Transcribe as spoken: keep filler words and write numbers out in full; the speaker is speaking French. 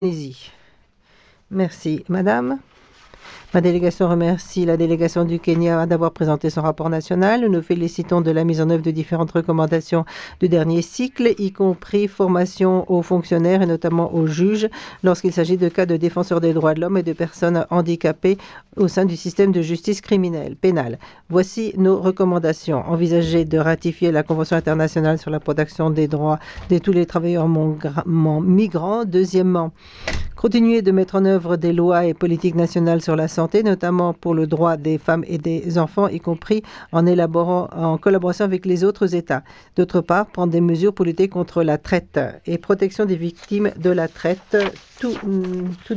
Allez-y. Merci, madame. Ma délégation remercie la délégation du Kenya d'avoir présenté son rapport national. Nous nous félicitons de la mise en œuvre de différentes recommandations du dernier cycle, y compris formation aux fonctionnaires et notamment aux juges lorsqu'il s'agit de cas de défenseurs des droits de l'homme et de personnes handicapées au sein du système de justice criminelle pénale. Voici nos recommandations. Envisager de ratifier la Convention internationale sur la protection des droits de tous les travailleurs migrants. Deuxièmement, continuer de mettre en œuvre des lois et politiques nationales sur la santé, notamment pour le droit des femmes et des enfants, y compris en élaborant en collaboration avec les autres États. D'autre part, prendre des mesures pour lutter contre la traite et protection des victimes de la traite. Tout, tout